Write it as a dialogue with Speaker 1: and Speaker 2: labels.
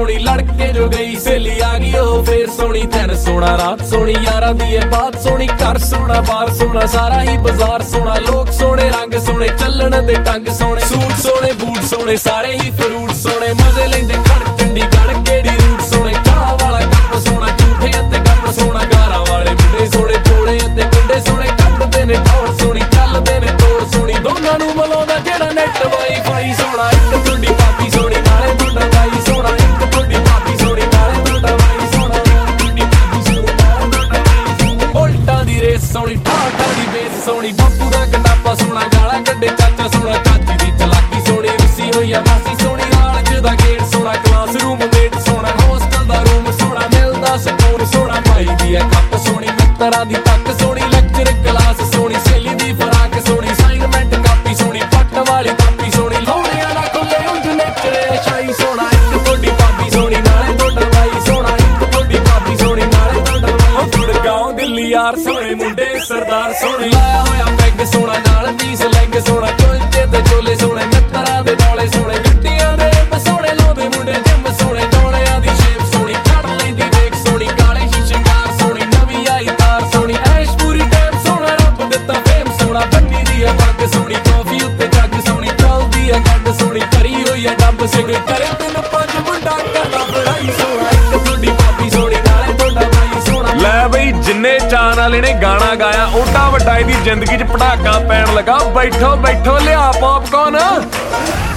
Speaker 1: सोनी लड़के जो गई सहेली आ गई ओ फिर सोनी दिन सोना रात सोनी यारा दी है बात सोनी घर सोना बार सोना सारा ही बाजार सोना लोग सोने रंग सोने चलन दे टंग सोने सूट सोने बूट सोने सारे ही फ्रूट सोने मजे लेंदे खड़ पिंडी गड़ केड़ी रूट सोने चाह वाला कप सोना झूठे ते गप सोना गारा वाले मुंडे सोने थोड़े ते कुंडे सोने कपड़े ने टोर सोनी चलदे ने तोड़ सोनी दोनां नूं मिलाउंदा जेड़ा नेट वाईफाई सोना इक तुंडी पापी सोनी नाले तुंडा वाई सोना इक तुंडी पापी सोनी नाले तुंडा वाई सोना तुंडी पापी सोनी नाले तुंडा वाई उल्टा दी रेस सोनी ठाठा दी बेस सोनी बापू दा गंडापा सोना गाला कड्डे चाचा सोना चाची दी चलाकी सोनी रुसी होई आ मासी सोनी हाल दा गेट सोना क्लास रूम मेट सोना हॉस्टल दा रूम सोना मिलदा सकून सोना भाई दी कप सोनी मित्तरां दी तक सोनी लेक्चर क्लास सोनी सहेली दी फराक सोनी असाइनमेंट कापी सोनी पट्ट वाली कापी सोनी लौड़ियां ना खुले उंज नेचरे शाई सोना इक तुंडी पापी सोनी नाले तुंडा वाई सोना इक तुंडी पापी सोनी नाले तुंडा वाई गुड़गांव दिल्ली यार सोने मुंडे सरदार सोने लाया होया पैग सोना नाल 20 लैग सोना चोंचे ते चोले सोने मित्तरां दे डोले सोने गड्डियां दे सोने लोदे मुंडे जिम सोने डोलियां दी शेप सोनी चढ़ लैंदी देख सोनी काले शिशंगार सोनी नवी आई तार सोनी ऐश पूरी टाइम सोना रब दित्ता फेम सोना बन्नी दी पग सोनी कॉफी उत्ते जग सोनी चलदी है गंड सोनी करी होई है डब सिग करे तिन पंज मुंडा करदा बड़ाई सोना इक तुंडी पापी सोनी नाले तुंडा वाई सोना
Speaker 2: ਲੈ ਬਈ ਜਿੰਨੇ ਚਾਅ ਨਾਲ ਇਹਨੇ ਗਾਣਾ ਗਾਇਆ ਓਡਾ ਵੱਡਾ ਇਹਦੀ ਜ਼ਿੰਦਗੀ 'ਚ ਪਟਾਕਾ ਪੈਣ ਲੱਗਾ ਬੈਠੋ ਬੈਠੋ ਲਿਆ ਪੌਪਕੌਰਨ